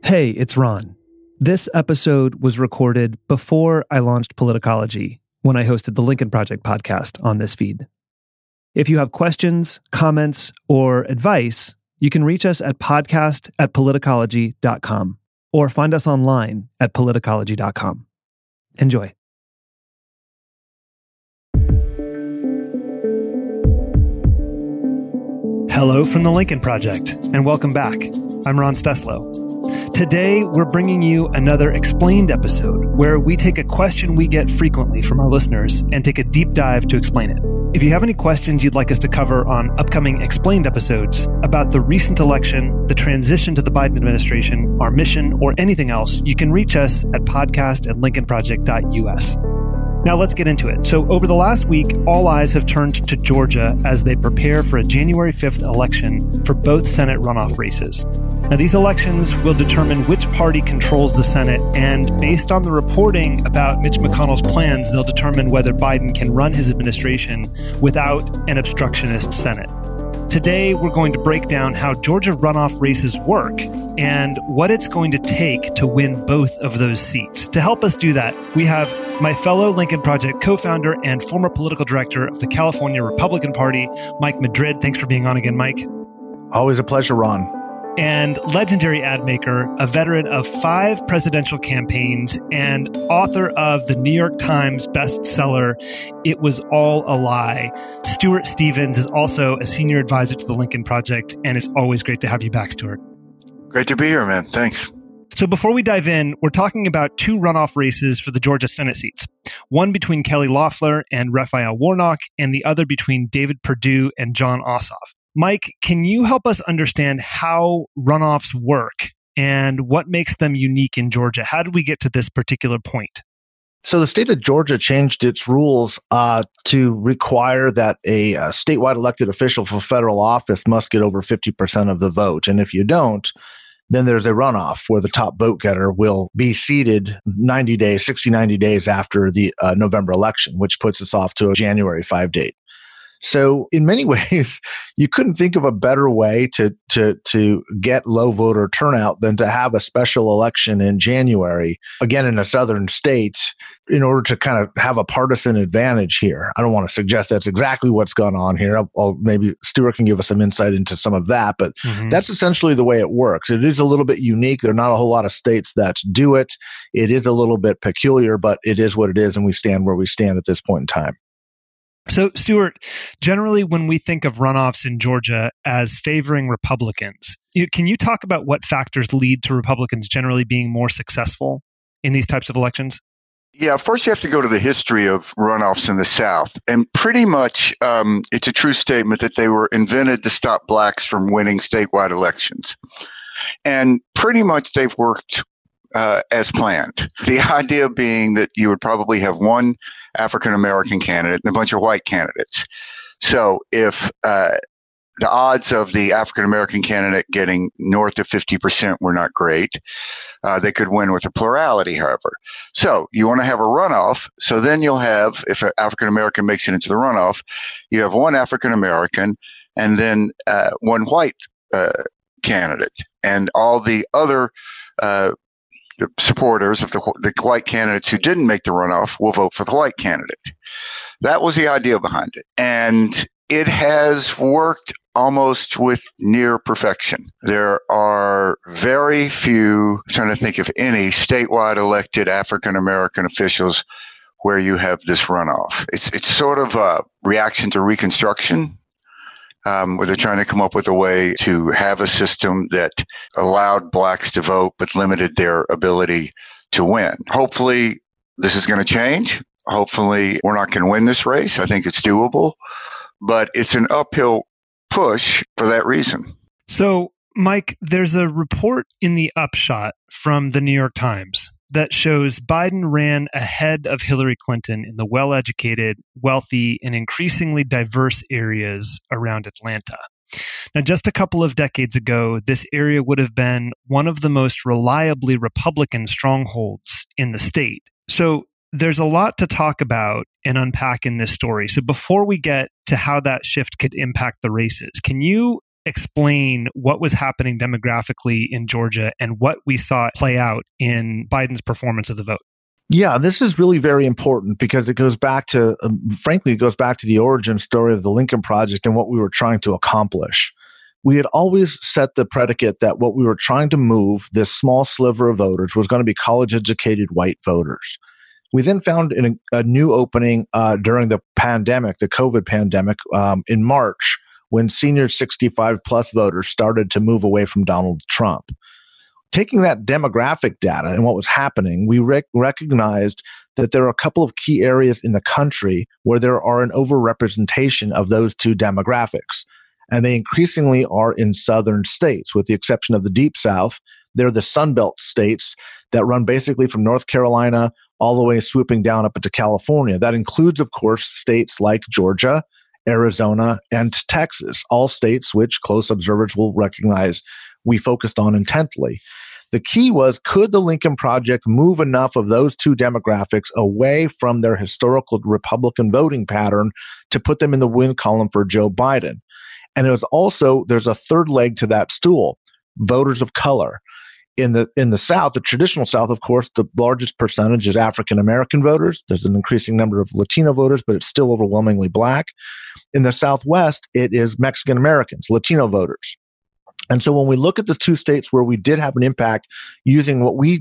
Hey, it's Ron. This episode was recorded before I launched Politicology, when I hosted the Lincoln Project podcast on this feed. If you have questions, comments, or advice, you can reach us at podcast@politicology.com or find us online at politicology.com. Enjoy. Hello from the Lincoln Project, and welcome back. I'm Ron Steslow. Today, we're bringing you another Explained episode where we take a question we get frequently from our listeners and take a deep dive to explain it. If you have any questions you'd like us to cover on upcoming Explained episodes about the recent election, the transition to the Biden administration, our mission, or anything else, you can reach us at podcast@lincolnproject.us. Now let's get into it. So over the last week, all eyes have turned to Georgia as they prepare for a January 5th election for both Senate runoff races. Now these elections will determine which party controls the Senate, and based on the reporting about Mitch McConnell's plans, they'll determine whether Biden can run his administration without an obstructionist Senate. Today, we're going to break down how Georgia runoff races work and what it's going to take to win both of those seats. To help us do that, we have my fellow Lincoln Project co-founder and former political director of the California Republican Party, Mike Madrid. Thanks for being on again, Mike. Always a pleasure, Ron. And legendary ad maker, a veteran of 5 presidential campaigns, and author of the New York Times bestseller, It Was All a Lie. Stuart Stevens is also a senior advisor to the Lincoln Project, and it's always great to have you back, Stuart. Great to be here, man. Thanks. So before we dive in, we're talking about 2 runoff races for the Georgia Senate seats. One between Kelly Loeffler and Raphael Warnock, and the other between David Perdue and Jon Ossoff. Mike, can you help us understand how runoffs work and what makes them unique in Georgia? How did we get to this particular point? So the state of Georgia changed its rules to require that a statewide elected official for federal office must get over 50% of the vote. And if you don't, then there's a runoff where the top vote getter will be seated 90 days after the November election, which puts us off to a January 5 date. So in many ways, you couldn't think of a better way to get low voter turnout than to have a special election in January, again, in a southern state, in order to kind of have a partisan advantage here. I don't want to suggest that's exactly what's gone on here. Maybe Stuart can give us some insight into some of that, but that's essentially the way it works. It is a little bit unique. There are not a whole lot of states that do it. It is a little bit peculiar, but it is what it is, and we stand where we stand at this point in time. So, Stuart, generally when we think of runoffs in Georgia as favoring Republicans, can you talk about what factors lead to Republicans generally being more successful in these types of elections? Yeah, first you have to go to the history of runoffs in the South. And pretty much it's a true statement that they were invented to stop blacks from winning statewide elections. And pretty much they've worked as planned. The idea being that you would probably have one African-American candidate and a bunch of white candidates. So if the odds of the African-American candidate getting north of 50% were not great, they could win with a plurality, however. So you want to have a runoff. So then you'll have, if an African-American makes it into the runoff, you have one African-American and then one white candidate. And all the other the supporters of the white candidates who didn't make the runoff will vote for the white candidate. That was the idea behind it. And it has worked almost with near perfection. There are very few, I'm trying to think of any, statewide elected African-American officials where you have this runoff. It's sort of a reaction to Reconstruction, where they're trying to come up with a way to have a system that allowed blacks to vote but limited their ability to win. Hopefully, this is going to change. Hopefully, we're not going to win this race. I think it's doable, but it's an uphill push for that reason. So, Mike, there's a report in the Upshot from the New York Times that shows Biden ran ahead of Hillary Clinton in the well-educated, wealthy, and increasingly diverse areas around Atlanta. Now, just a couple of decades ago, this area would have been one of the most reliably Republican strongholds in the state. So there's a lot to talk about and unpack in this story. So before we get to how that shift could impact the races, can you explain what was happening demographically in Georgia and what we saw play out in Biden's performance of the vote? Yeah, this is really very important because it goes back to, frankly, it goes back to the origin story of the Lincoln Project and what we were trying to accomplish. We had always set the predicate that what we were trying to move, this small sliver of voters, was going to be college-educated white voters. We then found a new opening during the pandemic, the COVID pandemic, in March, when senior 65 plus voters started to move away from Donald Trump. Taking that demographic data and what was happening, we recognized that there are a couple of key areas in the country where there are an overrepresentation of those two demographics. And they increasingly are in southern states, with the exception of the Deep South. They're the Sunbelt states that run basically from North Carolina all the way swooping down up into California. That includes, of course, states like Georgia, Arizona, and Texas, all states which close observers will recognize we focused on intently. The key was, could the Lincoln Project move enough of those two demographics away from their historical Republican voting pattern to put them in the win column for Joe Biden? And it was also, there's a third leg to that stool, voters of color. In the South, the traditional South, of course, the largest percentage is African-American voters. There's an increasing number of Latino voters, but it's still overwhelmingly Black. In the Southwest, it is Mexican-Americans, Latino voters. And so when we look at the two states where we did have an impact using what we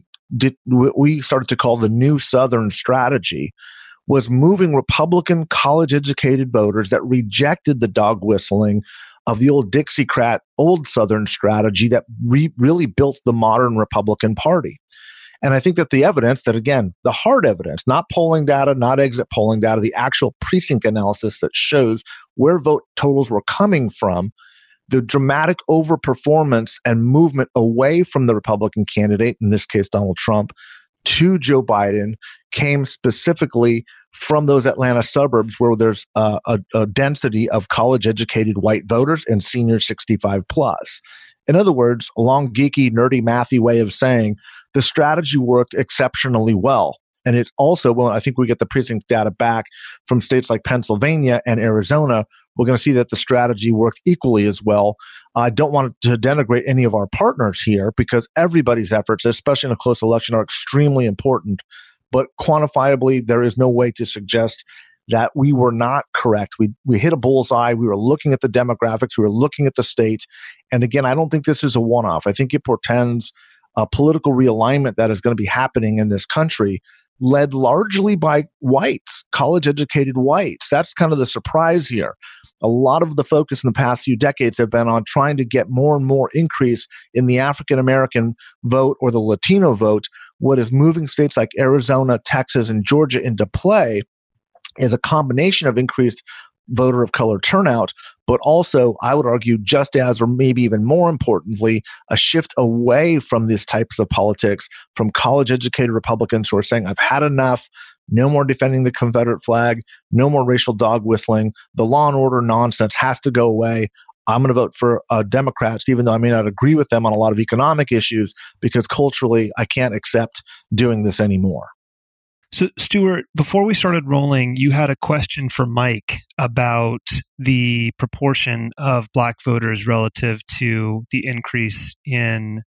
started to call the new Southern strategy, was moving Republican college-educated voters that rejected the dog whistling of the old Dixiecrat, old Southern strategy that really built the modern Republican Party. And I think that the evidence that, again, the hard evidence, not polling data, not exit polling data, the actual precinct analysis that shows where vote totals were coming from, the dramatic overperformance and movement away from the Republican candidate, in this case, Donald Trump, to Joe Biden came specifically from those Atlanta suburbs where there's a density of college-educated white voters and senior 65 plus. In other words, a long, geeky, nerdy, mathy way of saying the strategy worked exceptionally well. And it's also, well, I think we get the precinct data back from states like Pennsylvania and Arizona. We're going to see that the strategy worked equally as well. I don't want to denigrate any of our partners here because everybody's efforts, especially in a close election, are extremely important. But quantifiably, there is no way to suggest that we were not correct. We hit a bullseye. We were looking at the demographics. We were looking at the state. And again, I don't think this is a one-off. I think it portends a political realignment that is going to be happening in this country, led largely by whites, college-educated whites. That's kind of the surprise here. A lot of the focus in the past few decades have been on trying to get more and more increase in the African-American vote or the Latino vote. What is moving states like Arizona, Texas, and Georgia into play is a combination of increased voter of color turnout, but also, I would argue, just as, or maybe even more importantly, a shift away from these types of politics from college-educated Republicans who are saying, I've had enough, no more defending the Confederate flag, no more racial dog whistling, the law and order nonsense has to go away. I'm going to vote for Democrats, even though I may not agree with them on a lot of economic issues, because culturally, I can't accept doing this anymore. So, Stuart, before we started rolling, you had a question for Mike about the proportion of Black voters relative to the increase in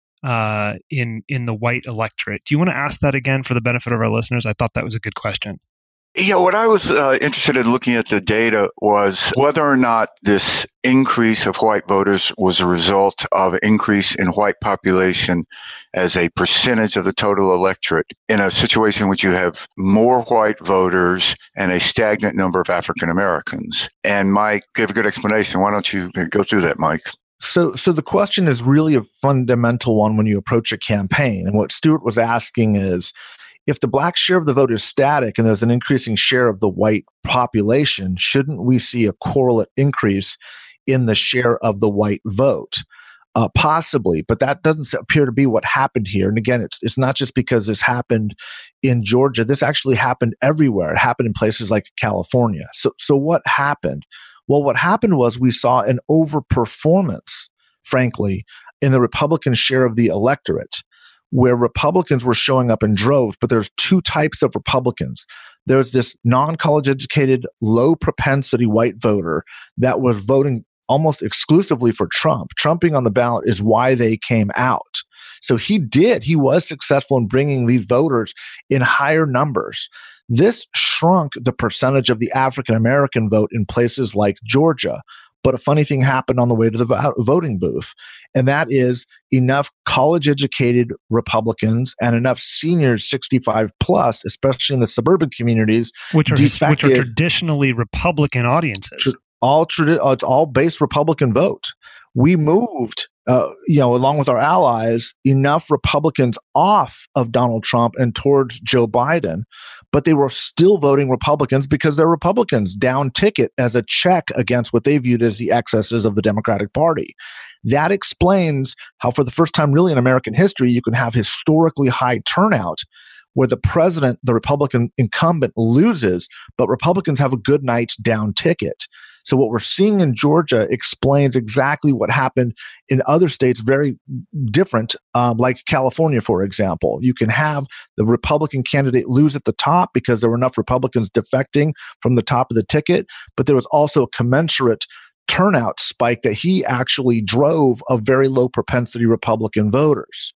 the white electorate. Do you want to ask that again for the benefit of our listeners? I thought that was a good question. Yeah, what I was interested in looking at the data was whether or not this increase of white voters was a result of an increase in white population as a percentage of the total electorate in a situation in which you have more white voters and a stagnant number of African Americans. And Mike gave a good explanation. Why don't you go through that, Mike? So the question is really a fundamental one when you approach a campaign. And what Stuart was asking is, if the Black share of the vote is static and there's an increasing share of the white population, shouldn't we see a correlate increase in the share of the white vote? Possibly, but that doesn't appear to be what happened here. And again, it's not just because this happened in Georgia. This actually happened everywhere. It happened in places like California. So what happened? Well, what happened was we saw an overperformance, frankly, in the Republican share of the electorate, where Republicans were showing up in droves, but there's two types of Republicans. There's this non-college educated, low propensity white voter that was voting almost exclusively for Trump. Trump being on the ballot is why they came out. So he was successful in bringing these voters in higher numbers. This shrunk the percentage of the African American vote in places like Georgia. But a funny thing happened on the way to the voting booth, and that is enough college-educated Republicans and enough seniors 65 plus, especially in the suburban communities, which are traditionally Republican audiences. It's all base Republican vote. We moved, along with our allies, enough Republicans off of Donald Trump and towards Joe Biden, but they were still voting Republicans because they're Republicans, down ticket as a check against what they viewed as the excesses of the Democratic Party. That explains how, for the first time really in American history, you can have historically high turnout where the president, the Republican incumbent, loses, but Republicans have a good night's down ticket. So what we're seeing in Georgia explains exactly what happened in other states, very different, like California, for example. You can have the Republican candidate lose at the top because there were enough Republicans defecting from the top of the ticket, but there was also a commensurate turnout spike that he actually drove of very low propensity Republican voters.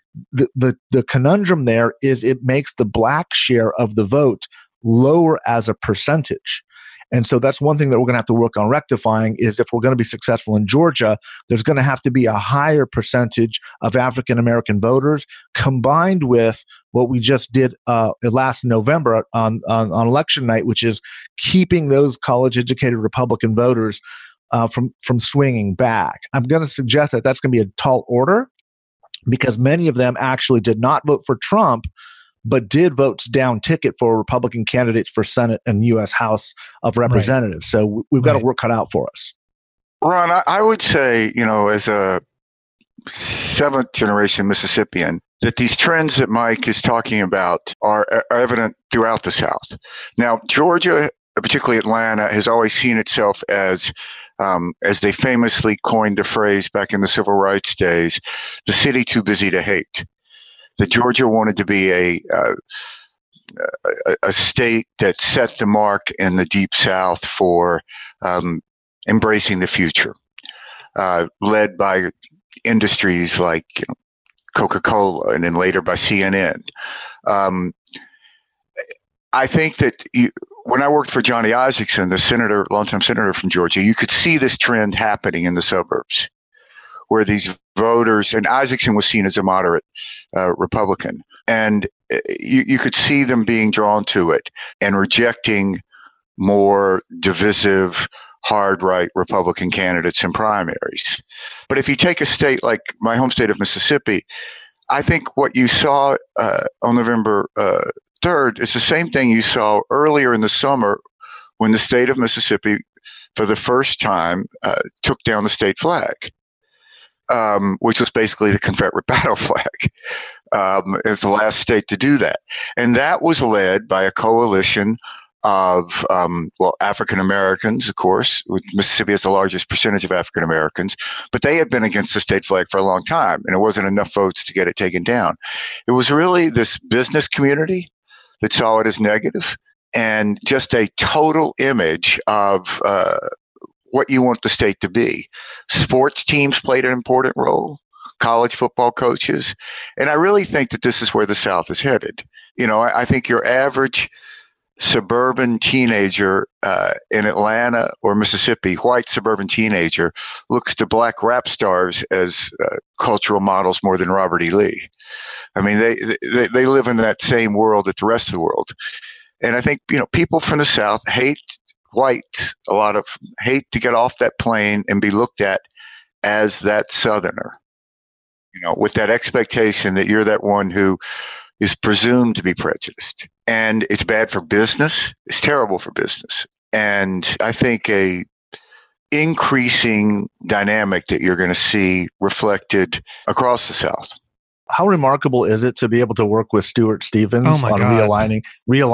The conundrum there is it makes the black share of the vote lower as a percentage. And so that's one thing that we're going to have to work on rectifying is if we're going to be successful in Georgia, there's going to have to be a higher percentage of African-American voters combined with what we just did last November on election night, which is keeping those college-educated Republican voters from swinging back. I'm going to suggest that that's going to be a tall order because many of them actually did not vote for Trump, but did vote down ticket for Republican candidates for Senate and U.S. House of Representatives. Right. So we've got a work cut out for us. Ron, I would say, as a seventh generation Mississippian, that these trends that Mike is talking about are evident throughout the South. Now, Georgia, particularly Atlanta, has always seen itself as they famously coined the phrase back in the civil rights days, the city too busy to hate. That Georgia wanted to be a state that set the mark in the Deep South for embracing the future, led by industries like Coca-Cola and then later by CNN. I think that when I worked for Johnny Isakson, the senator, longtime senator from Georgia, you could see this trend happening in the suburbs, where these voters, and Isakson was seen as a moderate Republican, and you could see them being drawn to it and rejecting more divisive, hard right Republican candidates in primaries. But if you take a state like my home state of Mississippi, I think what you saw on November 3rd is the same thing you saw earlier in the summer when the state of Mississippi, for the first time, took down the state flag. Which was basically the Confederate battle flag. It's the last state to do that. And that was led by a coalition of, African Americans, of course. Mississippi has the largest percentage of African Americans, but they had been against the state flag for a long time, and it wasn't enough votes to get it taken down. It was really this business community that saw it as negative and just a total image of what you want the state to be. Sports teams played an important role, college football coaches. And I really think that this is where the South is headed. I think your average suburban teenager in Atlanta or Mississippi, white suburban teenager, looks to black rap stars as cultural models more than Robert E. Lee. I mean, they live in that same world that the rest of the world. And I think, people from the South hate whites, a lot of hate to get off that plane and be looked at as that Southerner, with that expectation that you're that one who is presumed to be prejudiced. And it's bad for business. It's terrible for business. And I think a increasing dynamic that you're going to see reflected across the South. How remarkable is it to be able to work with Stuart Stevens on realigning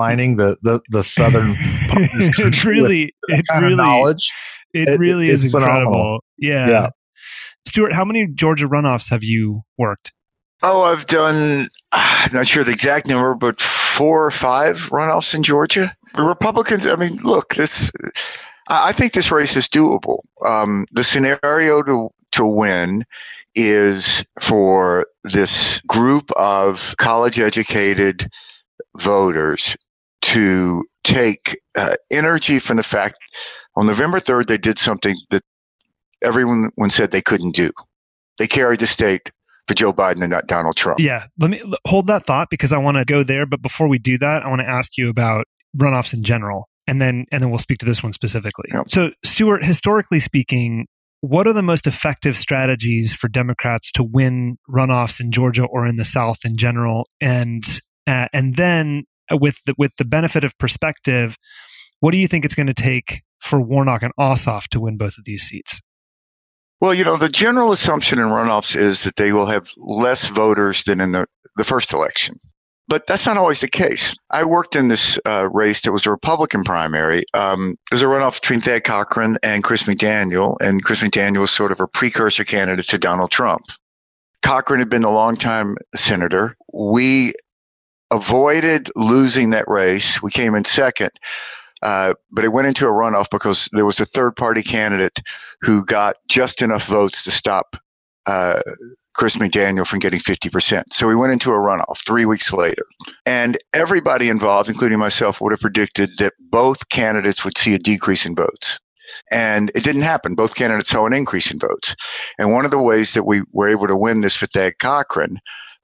the Southern it really knowledge? It really is incredible. Phenomenal. Yeah. Stuart, how many Georgia runoffs have you worked? Oh, I've done, I'm not sure the exact number, but 4 or 5 runoffs in Georgia. The Republicans, I mean, look, I think this race is doable. The scenario to win is for this group of college-educated voters to take energy from the fact on November 3rd, they did something that everyone said they couldn't do. They carried the state for Joe Biden and not Donald Trump. Yeah, let me hold that thought because I want to go there. But before we do that, I want to ask you about runoffs in general, and then we'll speak to this one specifically. Yep. So, Stuart, historically speaking, what are the most effective strategies for Democrats to win runoffs in Georgia or in the South in general? And then with the benefit of perspective, what do you think it's going to take for Warnock and Ossoff to win both of these seats? Well, the general assumption in runoffs is that they will have less voters than in the first election. But that's not always the case. I worked in this race that was a Republican primary. There's a runoff between Thad Cochran and Chris McDaniel, and Chris McDaniel was sort of a precursor candidate to Donald Trump. Cochran had been a longtime senator. We avoided losing that race. We came in second. But it went into a runoff because there was a third-party candidate who got just enough votes to stop Chris McDaniel from getting 50%. So we went into a runoff 3 weeks later. And everybody involved, including myself, would have predicted that both candidates would see a decrease in votes. And it didn't happen. Both candidates saw an increase in votes. And one of the ways that we were able to win this for Thad Cochran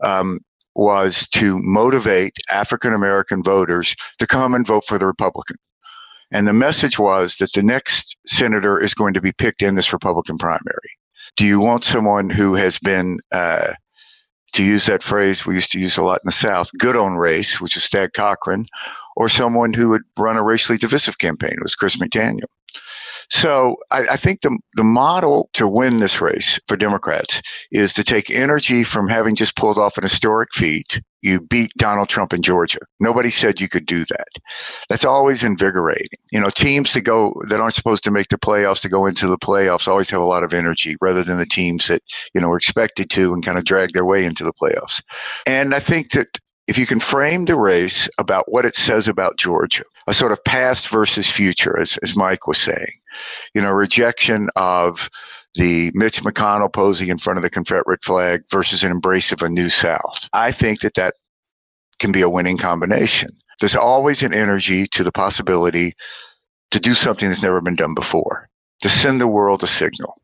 was to motivate African-American voters to come and vote for the Republican. And the message was that the next senator is going to be picked in this Republican primary. Do you want someone who has been, to use that phrase we used to use a lot in the South, good on race, which is Thad Cochran, or someone who would run a racially divisive campaign, it was Chris McDaniel. So I think the model to win this race for Democrats is to take energy from having just pulled off an historic feat. You beat Donald Trump in Georgia. Nobody said you could do that. That's always invigorating. Teams that aren't supposed to make the playoffs to go into the playoffs always have a lot of energy rather than the teams that, are expected to and kind of drag their way into the playoffs. And I think that if you can frame the race about what it says about Georgia, a sort of past versus future, as Mike was saying, rejection of the Mitch McConnell posing in front of the Confederate flag versus an embrace of a new South. I think that can be a winning combination. There's always an energy to the possibility to do something that's never been done before, to send the world a signal.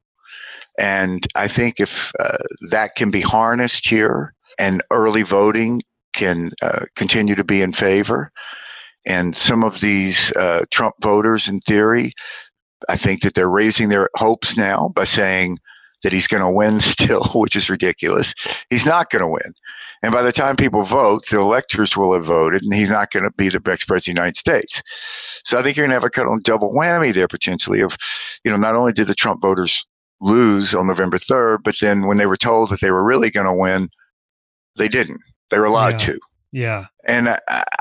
And I think if that can be harnessed here and early voting can continue to be in favor, and some of these Trump voters, in theory, I think that they're raising their hopes now by saying that he's going to win still, which is ridiculous. He's not going to win. And by the time people vote, the electors will have voted, and he's not going to be the next president of the United States. So I think you're going to have a kind of double whammy there potentially of, not only did the Trump voters lose on November 3rd, but then when they were told that they were really going to win, they didn't. They were allowed to. Yeah. And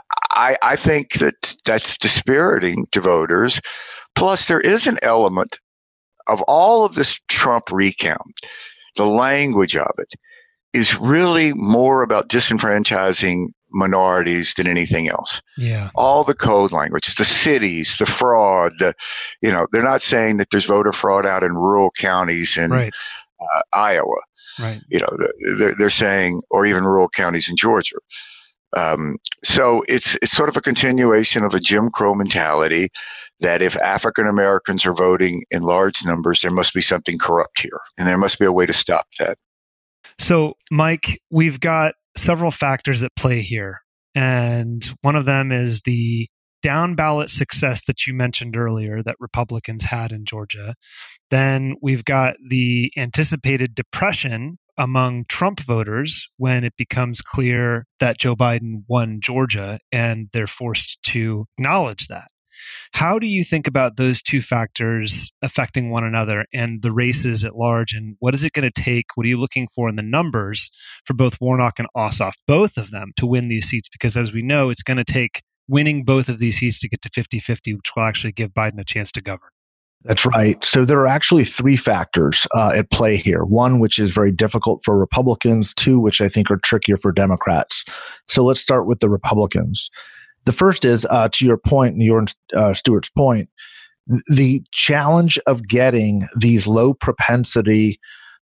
I think that's dispiriting to voters. Plus, there is an element of all of this Trump recount, the language of it is really more about disenfranchising minorities than anything else. Yeah. All the code language, the cities, the fraud, they're not saying that there's voter fraud out in rural counties in Iowa. Right. They're saying, or even rural counties in Georgia. So it's sort of a continuation of a Jim Crow mentality that if African Americans are voting in large numbers, there must be something corrupt here, and there must be a way to stop that. So, Mike, we've got several factors at play here, and one of them is the down ballot success that you mentioned earlier that Republicans had in Georgia. Then we've got the anticipated depression among Trump voters when it becomes clear that Joe Biden won Georgia and they're forced to acknowledge that. How do you think about those two factors affecting one another and the races at large? And what is it going to take? What are you looking for in the numbers for both Warnock and Ossoff, both of them, to win these seats? Because as we know, it's going to take winning both of these seats to get to 50-50, which will actually give Biden a chance to govern. That's right. So there are actually three factors at play here. One, which is very difficult for Republicans. Two, which I think are trickier for Democrats. So let's start with the Republicans. The first is, to your point, Stuart's point, The challenge of getting these low propensity,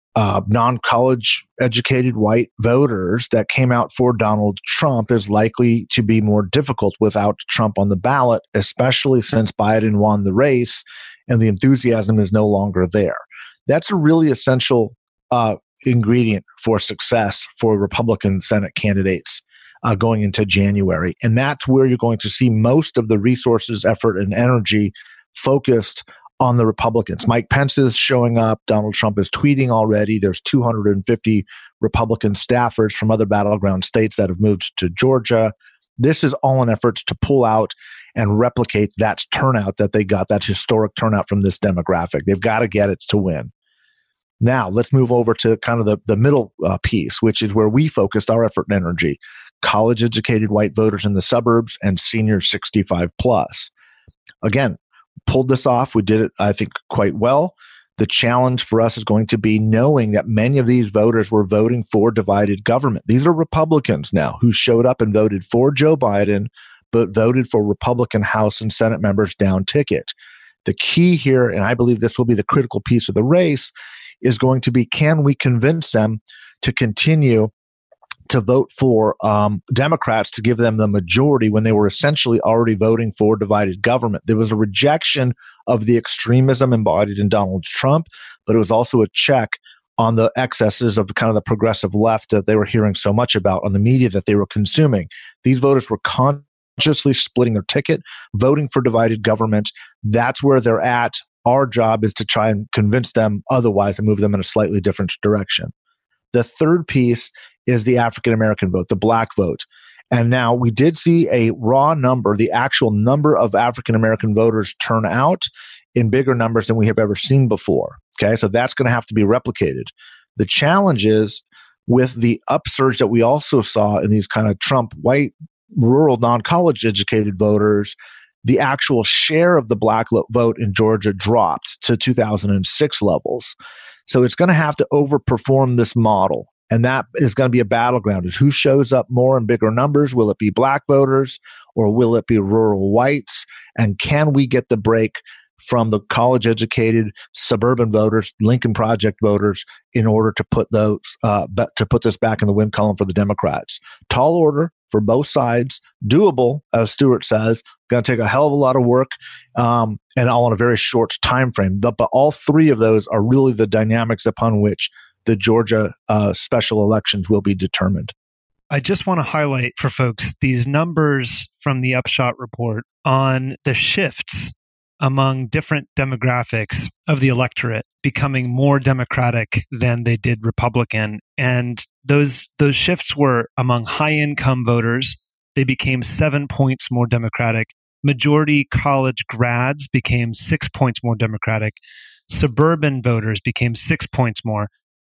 non-college educated white voters that came out for Donald Trump is likely to be more difficult without Trump on the ballot, especially since Biden won the race and the enthusiasm is no longer there. That's a really essential ingredient for success for Republican Senate candidates going into January. And that's where you're going to see most of the resources, effort, and energy focused on the Republicans. Mike Pence is showing up. Donald Trump is tweeting already. There's 250 Republican staffers from other battleground states that have moved to Georgia. This is all in efforts to pull out and replicate that turnout that they got, that historic turnout from this demographic. They've got to get it to win. Now, let's move over to kind of the middle piece, which is where we focused our effort and energy. College-educated white voters in the suburbs and seniors 65 plus. Again, pulled this off. We did it, I think, quite well. The challenge for us is going to be knowing that many of these voters were voting for divided government. These are Republicans now who showed up and voted for Joe Biden, but voted for Republican House and Senate members down ticket. The key here, and I believe this will be the critical piece of the race, is going to be, can we convince them to continue to vote for Democrats to give them the majority when they were essentially already voting for divided government? There was a rejection of the extremism embodied in Donald Trump, but it was also a check on the excesses of the kind of the progressive left that they were hearing so much about on the media that they were consuming. These voters were consciously splitting their ticket, voting for divided government. That's where they're at. Our job is to try and convince them otherwise and move them in a slightly different direction. The third piece is the African-American vote, the black vote. And now we did see a raw number, the actual number of African-American voters turn out in bigger numbers than we have ever seen before. Okay, so that's going to have to be replicated. The challenge is with the upsurge that we also saw in these kind of Trump white, rural, non-college educated voters, the actual share of the black vote in Georgia dropped to 2006 levels. So it's going to have to overperform this model. And that is going to be a battleground, is who shows up more in bigger numbers. Will it be black voters or will it be rural whites? And can we get the break from the college-educated suburban voters, Lincoln Project voters, in order to put those to put this back in the win column for the Democrats? Tall order for both sides, doable, as Stewart says. Going to take a hell of a lot of work, and all in a very short time frame. But all three of those are really the dynamics upon which the Georgia special elections will be determined. I just want to highlight for folks these numbers from the Upshot report on the shifts among different demographics of the electorate becoming more Democratic than they did Republican. And those shifts were among high-income voters. They became 7 points more Democratic. Majority college grads became 6 points more Democratic. Suburban voters became 6 points more.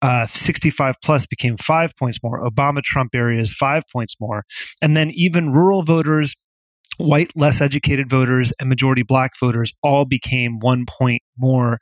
65 plus became 5 points more. Obama-Trump areas, 5 points more. And then even rural voters, white, less educated voters, and majority black voters all became 1 point more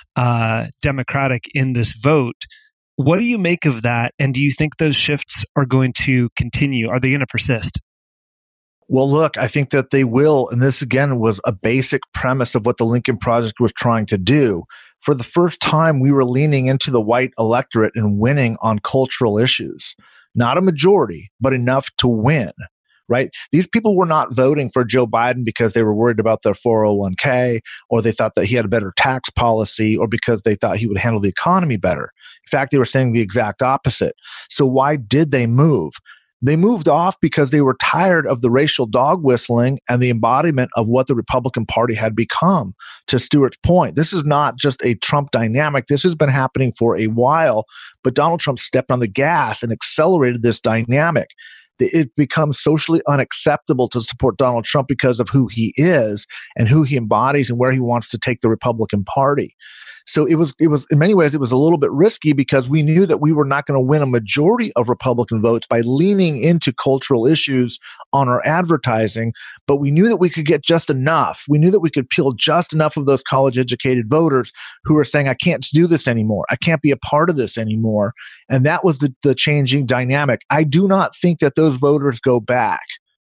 Democratic in this vote. What do you make of that? And do you think those shifts are going to continue? Are they going to persist? Well, look, I think that they will. And this, again, was a basic premise of what the Lincoln Project was trying to do. For the first time, we were leaning into the white electorate and winning on cultural issues. Not a majority, but enough to win, right? These people were not voting for Joe Biden because they were worried about their 401k, or they thought that he had a better tax policy, or because they thought he would handle the economy better. In fact, they were saying the exact opposite. So why did they move? They moved off because they were tired of the racial dog whistling and the embodiment of what the Republican Party had become. To Stewart's point, this is not just a Trump dynamic. This has been happening for a while, but Donald Trump stepped on the gas and accelerated this dynamic. It becomes socially unacceptable to support Donald Trump because of who he is and who he embodies and where he wants to take the Republican Party. So it was in many ways, it was a little bit risky because we knew that we were not going to win a majority of Republican votes by leaning into cultural issues on our advertising, but we knew that we could get just enough. We knew that we could peel just enough of those college-educated voters who were saying, I can't do this anymore. I can't be a part of this anymore. And that was the changing dynamic. I do not think that those voters go back.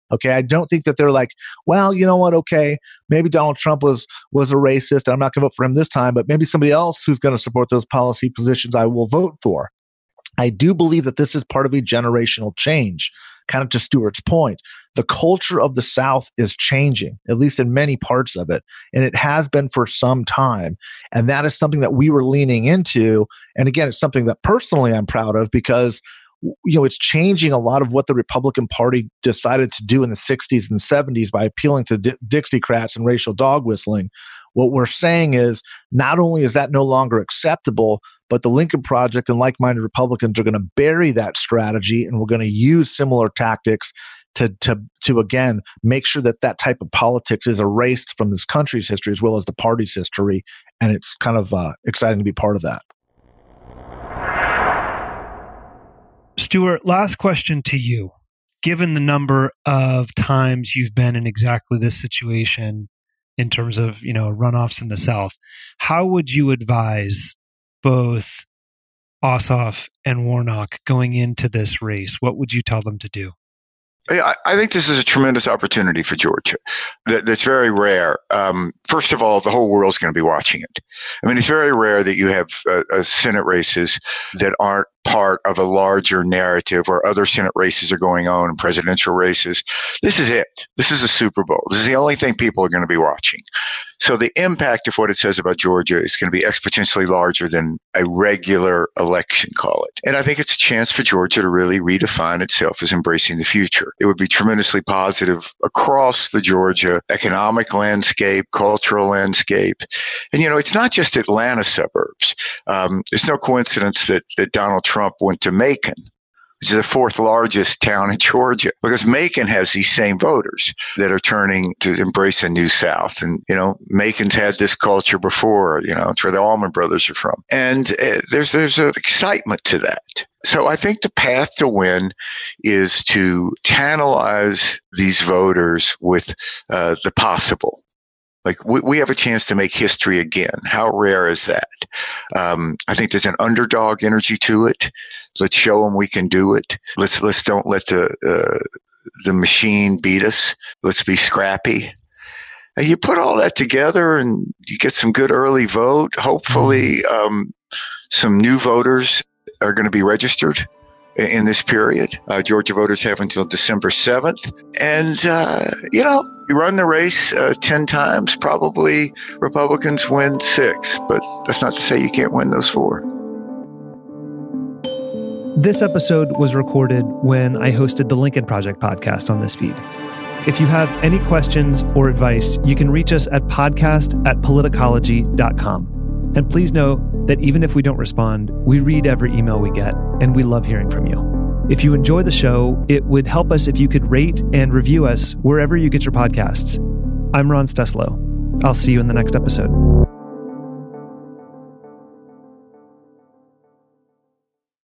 Okay, I don't think that they're like, well, you know what? Okay, maybe Donald Trump was a racist, and I'm not going to vote for him this time, but maybe somebody else who's going to support those policy positions I will vote for. I do believe that this is part of a generational change. Kind of to Stuart's point, the culture of the South is changing, at least in many parts of it, and it has been for some time. And that is something that we were leaning into. And again, it's something that personally I'm proud of because it's changing a lot of what the Republican Party decided to do in the 60s and 70s by appealing to Dixiecrats and racial dog whistling. What we're saying is not only is that no longer acceptable, but the Lincoln Project and like-minded Republicans are going to bury that strategy, and we're going to use similar tactics to again make sure that that type of politics is erased from this country's history as well as the party's history. And it's kind of exciting to be part of that. Stuart, last question to you. Given the number of times you've been in exactly this situation in terms of, runoffs in the South, how would you advise both Ossoff and Warnock going into this race? What would you tell them to do? I think this is a tremendous opportunity for Georgia. That's very rare. First of all, the whole world's going to be watching it. I mean, it's very rare that you have Senate races that aren't part of a larger narrative where other Senate races are going on and presidential races. This is it. This is a Super Bowl. This is the only thing people are going to be watching. So the impact of what it says about Georgia is going to be exponentially larger than a regular election, call it. And I think it's a chance for Georgia to really redefine itself as embracing the future. It would be tremendously positive across the Georgia economic landscape, cultural landscape. And, it's not just Atlanta suburbs. It's no coincidence that Donald Trump went to Macon, which is the fourth largest town in Georgia, because Macon has these same voters that are turning to embrace a new South. And, Macon's had this culture before, it's where the Allman Brothers are from. And there's an excitement to that. So I think the path to win is to tantalize these voters with the possible. Like we have a chance to make history again. How rare is that? I think there's an underdog energy to it. Let's show them we can do it. Let's don't let the machine beat us. Let's be scrappy. And you put all that together, and you get some good early vote. Hopefully, some new voters are going to be registered in this period. Georgia voters have until December 7th. And, you run the race 10 times, probably Republicans win 6. But that's not to say you can't win those 4. This episode was recorded when I hosted the Lincoln Project podcast on this feed. If you have any questions or advice, you can reach us at podcast@politicology.com. And please know that even if we don't respond, we read every email we get, and we love hearing from you. If you enjoy the show, it would help us if you could rate and review us wherever you get your podcasts. I'm Ron Steslow. I'll see you in the next episode.